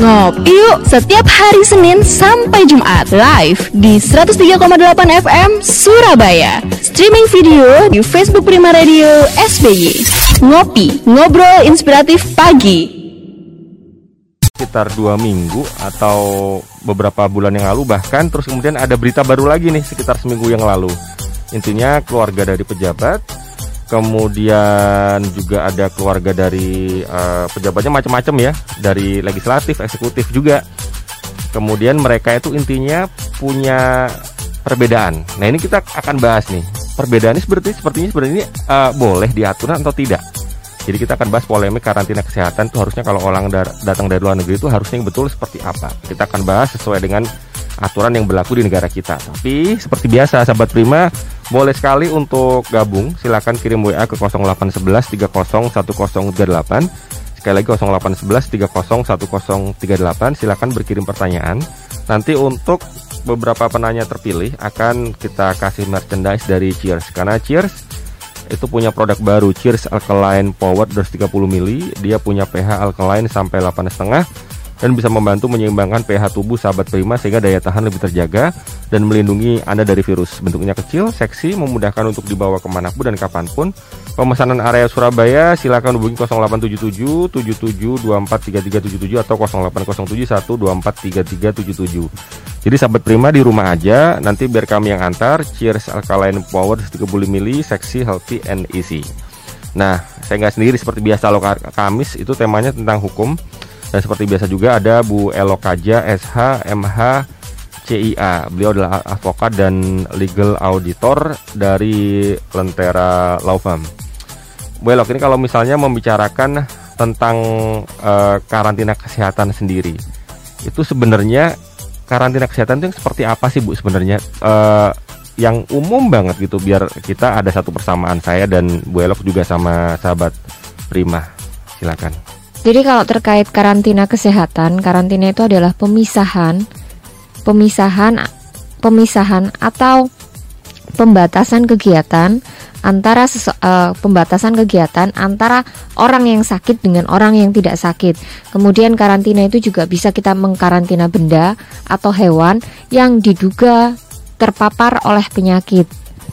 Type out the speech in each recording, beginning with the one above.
Ngopi yuk setiap hari Senin sampai Jumat live di 103,8 FM Surabaya. Streaming video di Facebook Prima Radio SBY. Ngopi, ngobrol inspiratif pagi. Sekitar 2 minggu atau beberapa bulan yang lalu bahkan, terus kemudian ada berita baru lagi nih sekitar seminggu yang lalu. Intinya keluarga dari pejabat, kemudian juga ada keluarga dari pejabatnya macam-macam ya, dari legislatif, eksekutif juga. Kemudian mereka itu intinya punya perbedaan. Nah ini kita akan bahas nih, perbedaannya sepertinya ini boleh diatur atau tidak. Jadi kita akan bahas polemik karantina kesehatan itu harusnya kalau orang datang dari luar negeri itu harusnya yang betul seperti apa. Kita akan bahas sesuai dengan aturan yang berlaku di negara kita. Tapi seperti biasa sahabat Prima, boleh sekali untuk gabung. Silakan kirim WA ke 0811 30 1038. Sekali lagi 0811 30 1038. Silakan berkirim pertanyaan. Nanti untuk beberapa penanya terpilih akan kita kasih merchandise dari Cheers. Karena Cheers itu punya produk baru, Cheers Alkaline Power 230 ml. Dia punya pH alkaline sampai 8,5 dan bisa membantu menyeimbangkan pH tubuh sahabat Prima sehingga daya tahan lebih terjaga dan melindungi Anda dari virus. Bentuknya kecil, seksi, memudahkan untuk dibawa kemanapun dan kapanpun. Pemesanan area Surabaya silakan hubungi 0877 77243377 atau 0807 1243377. Jadi sahabat Prima di rumah aja, nanti biar kami yang antar. Cheers Alkaline Power 30 ml, seksi, healthy, and easy. Nah, saya nggak sendiri seperti biasa. Kalau Kamis itu temanya tentang hukum. Dan seperti biasa juga ada Bu Elokaja SH MH CIA. Beliau adalah advokat dan legal auditor dari Lentera Law Firm. Bu Elok, ini kalau misalnya membicarakan tentang karantina kesehatan sendiri, itu sebenarnya karantina kesehatan itu seperti apa sih Bu sebenarnya? Yang umum banget gitu, biar kita ada satu persamaan, saya dan Bu Elok juga sama sahabat Prima. Silakan. Jadi kalau terkait karantina kesehatan, karantina itu adalah pemisahan atau pembatasan kegiatan antara orang yang sakit dengan orang yang tidak sakit. Kemudian karantina itu juga bisa kita mengkarantina benda atau hewan yang diduga terpapar oleh penyakit.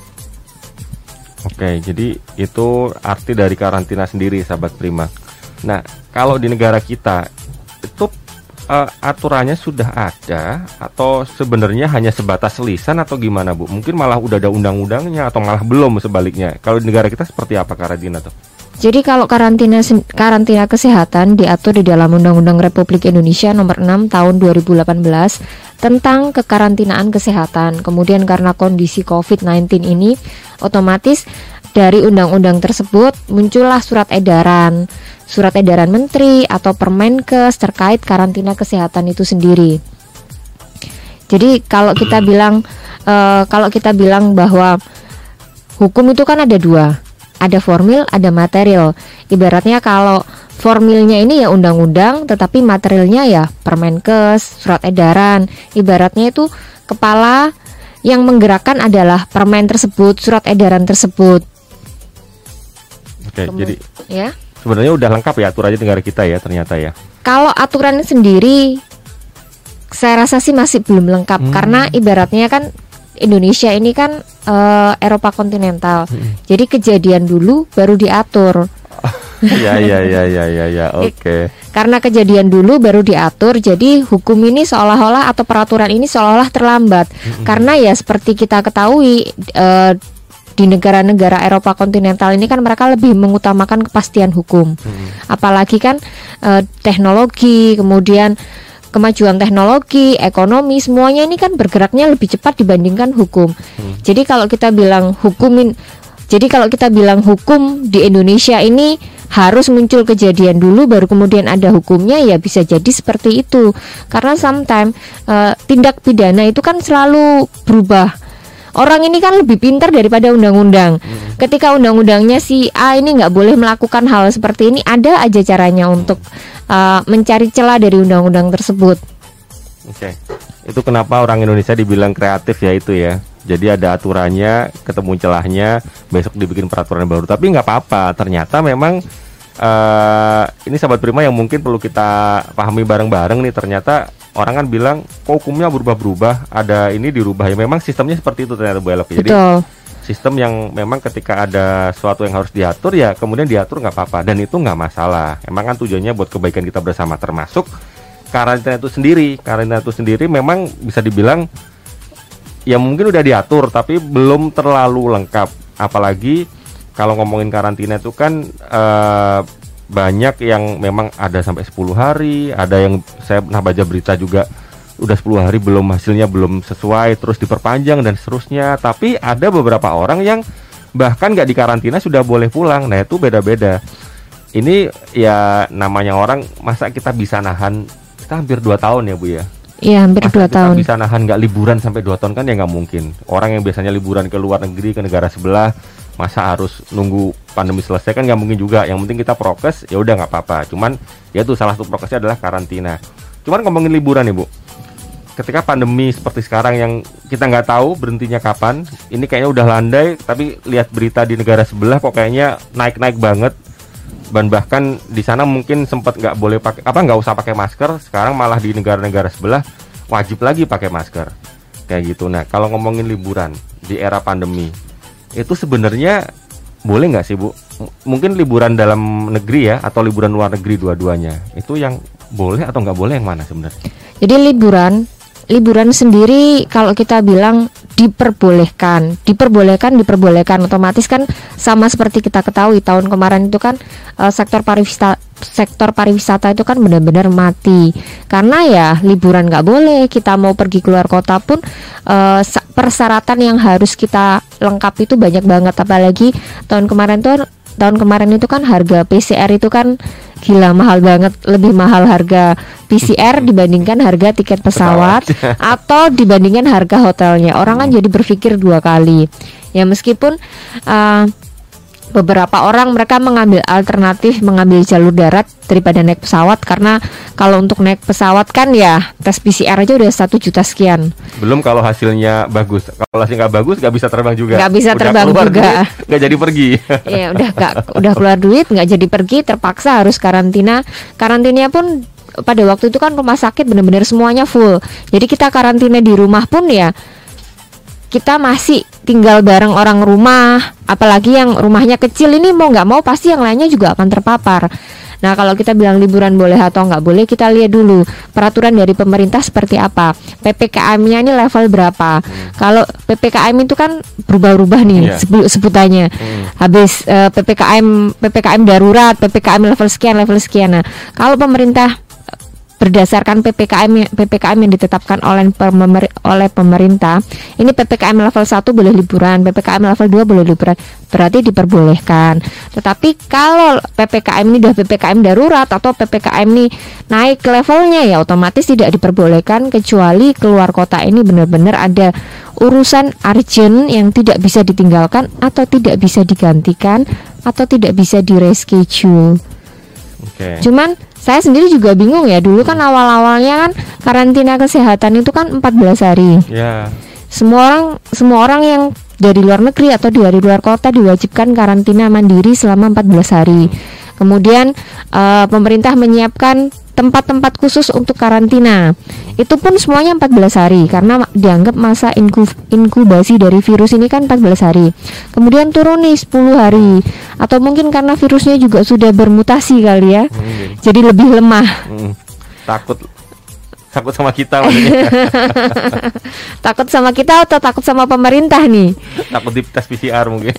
Oke, jadi itu arti dari karantina sendiri sahabat Prima. Nah, kalau di negara kita itu aturannya sudah ada atau sebenarnya hanya sebatas lisan atau gimana Bu? Mungkin malah udah ada undang-undangnya atau malah belum sebaliknya. Kalau di negara kita seperti apa karantina tuh? Jadi kalau karantina kesehatan diatur di dalam Undang-Undang Republik Indonesia Nomor 6 Tahun 2018 tentang kekarantinaan kesehatan. Kemudian karena kondisi COVID-19 ini, otomatis dari undang-undang tersebut muncullah surat edaran menteri atau Permenkes terkait karantina kesehatan itu sendiri. Jadi kalau kita bilang bahwa hukum itu kan ada dua, ada formil, ada material. Ibaratnya kalau formilnya ini ya undang-undang, tetapi materialnya ya Permenkes, surat edaran. Ibaratnya itu kepala yang menggerakkan adalah permen tersebut, surat edaran tersebut. Oke, jadi ya. Sebenarnya udah lengkap ya aturannya negara kita ya ternyata ya. Kalau aturannya sendiri saya rasa sih masih belum lengkap karena ibaratnya kan Indonesia ini kan Eropa kontinental. Jadi kejadian dulu baru diatur. Ya, oke. Karena kejadian dulu baru diatur, jadi hukum ini seolah-olah atau peraturan ini seolah-olah terlambat. Karena ya seperti kita ketahui di negara-negara Eropa kontinental ini kan mereka lebih mengutamakan kepastian hukum. Apalagi kan teknologi, kemudian kemajuan teknologi, ekonomi, semuanya ini kan bergeraknya lebih cepat dibandingkan hukum. Jadi kalau kita bilang hukum di Indonesia ini harus muncul kejadian dulu baru kemudian ada hukumnya, ya bisa jadi seperti itu. Karena sometimes tindak pidana itu kan selalu berubah. Orang ini kan lebih pintar daripada undang-undang. Ketika undang-undangnya si A ini nggak boleh melakukan hal seperti ini, ada aja caranya untuk mencari celah dari undang-undang tersebut. Oke. Itu kenapa orang Indonesia dibilang kreatif ya itu ya. Jadi ada aturannya, ketemu celahnya, besok dibikin peraturan baru. Tapi nggak apa-apa, ternyata memang Ini sahabat Prima yang mungkin perlu kita pahami bareng-bareng nih. Ternyata orang kan bilang kok hukumnya berubah-berubah, ada ini dirubah ya. Memang sistemnya seperti itu ternyata Bu Elok. Jadi sistem yang memang ketika ada sesuatu yang harus diatur ya kemudian diatur nggak apa-apa, dan itu nggak masalah. Emang kan tujuannya buat kebaikan kita bersama, termasuk karantina itu sendiri. Karantina itu sendiri memang bisa dibilang ya mungkin udah diatur tapi belum terlalu lengkap. Apalagi kalau ngomongin karantina itu kan banyak yang memang ada sampai 10 hari, ada yang saya pernah baca berita juga udah 10 hari belum, hasilnya belum sesuai, terus diperpanjang dan seterusnya. Tapi ada beberapa orang yang bahkan nggak dikarantina sudah boleh pulang. Nah itu beda-beda. Ini ya namanya orang, masa kita bisa nahan, kita hampir 2 tahun ya Bu ya. Iya hampir 2 tahun. Kita bisa nahan nggak liburan sampai 2 tahun kan ya nggak mungkin. Orang yang biasanya liburan ke luar negeri, ke negara sebelah, masa harus nunggu pandemi selesai kan nggak mungkin juga. Yang penting kita prokes, ya udah nggak apa-apa. Cuman ya itu salah satu prokesnya adalah karantina. Cuman ngomongin liburan nih Bu, ketika pandemi seperti sekarang yang kita nggak tahu berhentinya kapan, ini kayaknya udah landai. Tapi lihat berita di negara sebelah kok kayaknya naik-naik banget. Dan bahkan di sana mungkin sempat nggak boleh pakai nggak usah pakai masker. Sekarang malah di negara-negara sebelah wajib lagi pakai masker kayak gitu. Nah kalau ngomongin liburan di era pandemi itu sebenarnya boleh nggak sih Bu? Mungkin liburan dalam negeri ya atau liburan luar negeri, dua-duanya itu yang boleh atau nggak boleh yang mana sebenarnya? Jadi liburan sendiri kalau kita bilang diperbolehkan, otomatis kan sama seperti kita ketahui tahun kemarin itu kan sektor pariwisata itu kan benar-benar mati karena ya liburan nggak boleh. Kita mau pergi keluar kota pun persyaratan yang harus kita lengkapi itu banyak banget. Apalagi tahun kemarin itu kan harga PCR itu kan gila mahal banget, lebih mahal harga PCR dibandingkan harga tiket pesawat atau dibandingkan harga hotelnya. Orang kan jadi berpikir 2 kali. Ya meskipun beberapa orang mereka mengambil alternatif, mengambil jalur darat daripada naik pesawat, karena kalau untuk naik pesawat kan ya tes PCR aja udah 1 juta sekian. Belum kalau hasilnya bagus. Kalau hasilnya nggak bagus nggak bisa terbang juga. Nggak bisa terbang juga. Nggak jadi pergi. Ya udah keluar duit, nggak jadi pergi, terpaksa harus karantina. Karantinanya pun pada waktu itu kan rumah sakit benar-benar semuanya full. Jadi kita karantina di rumah pun ya kita masih tinggal bareng orang rumah, apalagi yang rumahnya kecil ini mau nggak mau pasti yang lainnya juga akan terpapar. Nah kalau kita bilang liburan boleh atau nggak boleh, kita lihat dulu peraturan dari pemerintah seperti apa, PPKM-nya ini level berapa. Kalau PPKM itu kan berubah-ubah nih sebutannya. Habis PPKM darurat, PPKM level sekian. Nah kalau pemerintah berdasarkan PPKM yang ditetapkan oleh pemerintah, ini PPKM level 1 boleh liburan, PPKM level 2 boleh liburan, berarti diperbolehkan. Tetapi kalau PPKM ini udah PPKM darurat atau PPKM ini naik levelnya, ya otomatis tidak diperbolehkan kecuali keluar kota ini benar-benar ada urusan urgent yang tidak bisa ditinggalkan atau tidak bisa digantikan atau tidak bisa di-reschedule. Cuman saya sendiri juga bingung ya, dulu kan awal-awalnya kan karantina kesehatan itu kan 14 hari. Semua orang yang dari luar negeri atau dari luar kota diwajibkan karantina mandiri selama 14 hari. Kemudian pemerintah menyiapkan tempat-tempat khusus untuk karantina. Itu pun semuanya 14 hari karena dianggap masa inkubasi dari virus ini kan 14 hari. Kemudian turun nih 10 hari. Atau mungkin karena virusnya juga sudah bermutasi kali ya. Jadi lebih lemah. Takut sama kita Takut sama kita atau takut sama pemerintah nih? Takut di tes PCR mungkin.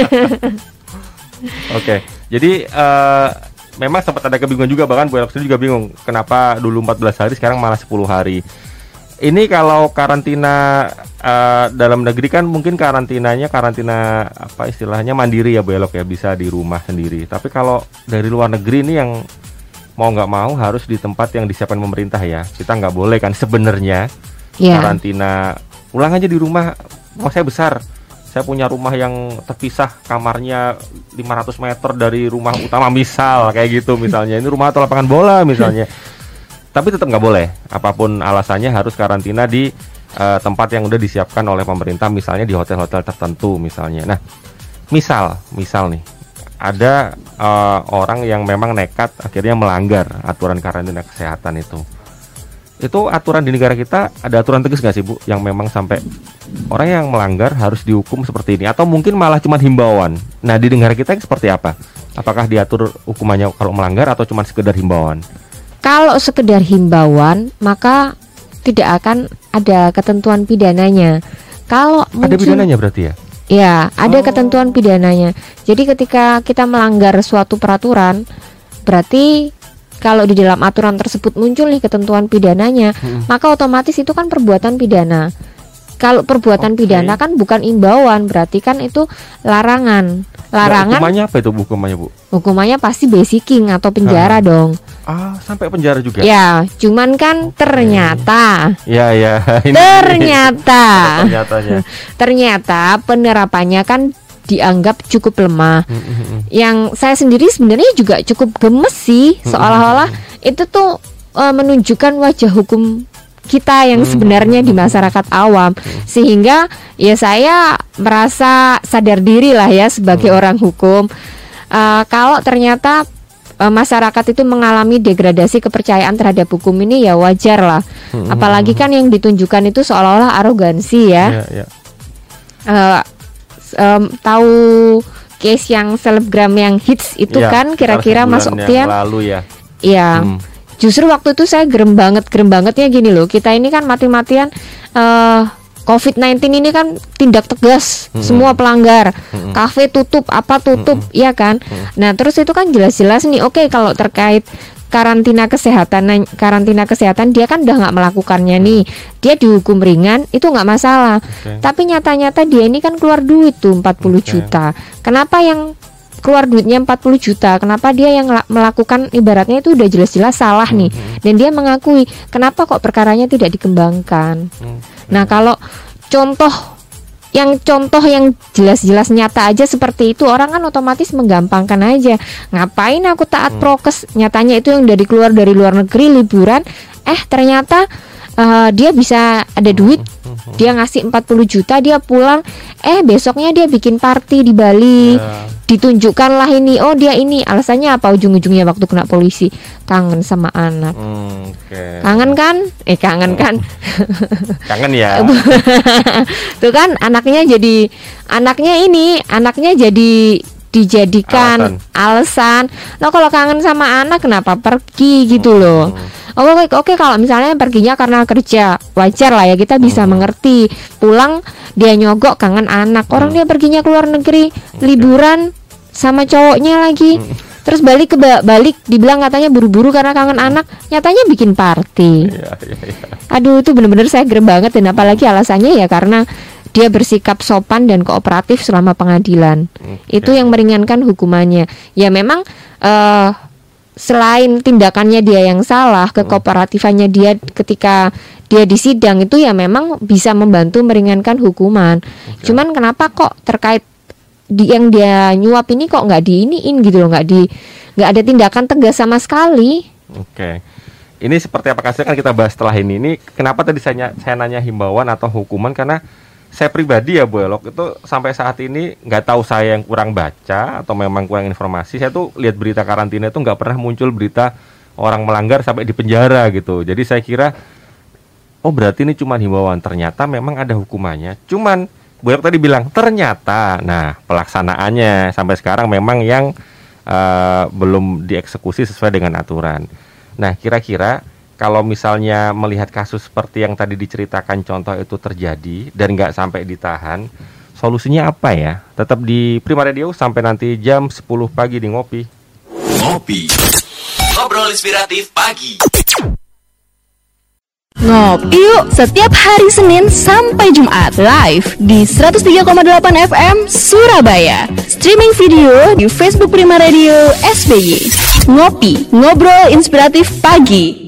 Oke. Jadi memang sempat ada kebingungan juga, bahkan Bu Elok sendiri juga bingung kenapa dulu 14 hari sekarang malah 10 hari. Ini kalau karantina dalam negeri kan mungkin karantina apa istilahnya mandiri ya Bu Elok ya, bisa di rumah sendiri. Tapi kalau dari luar negeri ini yang mau nggak mau harus di tempat yang disiapkan pemerintah ya. Kita nggak boleh kan sebenarnya karantina ulang aja di rumah. Rumah saya besar. Saya punya rumah yang terpisah, kamarnya 500 meter dari rumah utama misal, kayak gitu misalnya. Ini rumah atau lapangan bola misalnya. Tapi tetap nggak boleh, apapun alasannya harus karantina di tempat yang udah disiapkan oleh pemerintah, misalnya di hotel-hotel tertentu misalnya. Nah, misal nih, ada orang yang memang nekat akhirnya melanggar aturan karantina kesehatan itu. Itu aturan di negara kita ada aturan tegas nggak sih Bu, yang memang sampai orang yang melanggar harus dihukum seperti ini, atau mungkin malah cuma himbauan? Nah di negara kita seperti apa? Apakah diatur hukumannya kalau melanggar atau cuma sekedar himbauan? Kalau sekedar himbauan maka tidak akan ada ketentuan pidananya. Kalau ada pidananya berarti ya? Ya, ada ketentuan pidananya. Jadi ketika kita melanggar suatu peraturan, berarti kalau di dalam aturan tersebut muncul nih ketentuan pidananya, maka otomatis itu kan perbuatan pidana. Kalau perbuatan pidana kan bukan imbauan, berarti kan itu larangan. Larangan. Hukumannya apa itu hukumannya Bu? Hukumannya pasti basicking atau penjara dong. Sampai penjara juga? Ya, cuman kan ternyata. Ya. Ternyata penerapannya kan dianggap cukup lemah. Yang saya sendiri sebenarnya juga cukup gemes sih, seolah-olah itu tuh menunjukkan wajah hukum kita yang sebenarnya di masyarakat awam, sehingga ya saya merasa sadar diri lah ya sebagai orang hukum. Kalau ternyata masyarakat itu mengalami degradasi kepercayaan terhadap hukum ini, ya wajar lah. Apalagi kan yang ditunjukkan itu seolah-olah arogansi ya. Tahu case yang selebgram yang hits itu kan kira-kira Mas Oktian lalu ya. Iya. Justru waktu itu saya gerem bangetnya gini loh. Kita ini kan mati-matian COVID-19 ini kan tindak tegas semua pelanggar. Kafe tutup, apa tutup, ya kan? Nah, terus itu kan jelas-jelas nih, oke, kalau terkait karantina kesehatan dia kan udah nggak melakukannya nih, dia dihukum ringan, itu nggak masalah. Tapi nyata-nyata dia ini kan keluar duit tuh 40 juta. Kenapa yang keluar duitnya 40 juta? Kenapa dia yang melakukan, ibaratnya itu udah jelas-jelas salah nih, dan dia mengakui, kenapa kok perkaranya tidak dikembangkan? Nah, kalau contoh yang jelas-jelas nyata aja seperti itu, orang kan otomatis menggampangkan aja. Ngapain aku taat prokes? Nyatanya itu yang keluar dari luar negeri liburan, ternyata dia bisa ada duit, dia ngasih 40 juta, dia pulang, besoknya dia bikin party di Bali, ditunjukkanlah ini, oh dia ini, alasannya apa ujung-ujungnya waktu kena polisi? Kangen sama anak. Kangen kan? Kangen kan? Kangen ya. Tuh kan anaknya jadi dijadikan alasan. Nah, kalau kangen sama anak kenapa pergi gitu loh. Oke, kalau misalnya perginya karena kerja, wajar lah ya, kita bisa mengerti. Pulang dia nyogok kangen anak. Orang dia perginya ke luar negeri, liburan sama cowoknya lagi. Terus balik dibilang katanya buru-buru karena kangen anak, nyatanya bikin party. Aduh, itu bener-bener saya gerem banget. Dan apalagi alasannya ya karena dia bersikap sopan dan kooperatif selama pengadilan. Itu yang meringankan hukumannya. Ya memang selain tindakannya dia yang salah, kekooperatifannya dia ketika dia di sidang itu ya memang bisa membantu meringankan hukuman. Cuman kenapa kok terkait yang dia nyuap ini kok nggak diiniin gitu loh, nggak ada tindakan tegas sama sekali. Ini seperti apa kasusnya kan kita bahas setelah ini. Ini kenapa tadi saya nanya himbauan atau hukuman, karena saya pribadi ya Bu Elok, itu sampai saat ini nggak tahu saya yang kurang baca atau memang kurang informasi. Saya tuh lihat berita karantina itu nggak pernah muncul berita orang melanggar sampai di penjara gitu. Jadi saya kira berarti ini cuma himbauan. Ternyata memang ada hukumannya. Cuman Bu Elok tadi bilang ternyata, nah pelaksanaannya sampai sekarang memang yang belum dieksekusi sesuai dengan aturan. Nah, kira-kira kalau misalnya melihat kasus seperti yang tadi diceritakan contoh itu terjadi dan nggak sampai ditahan, solusinya apa ya? Tetap di Prima Radio sampai nanti jam 10 pagi di Ngopi. Ngobrol inspiratif pagi. Ngopi yuk setiap hari Senin sampai Jumat live di 103,8 FM Surabaya. Streaming video di Facebook Prima Radio SBY. Ngopi, ngobrol inspiratif pagi.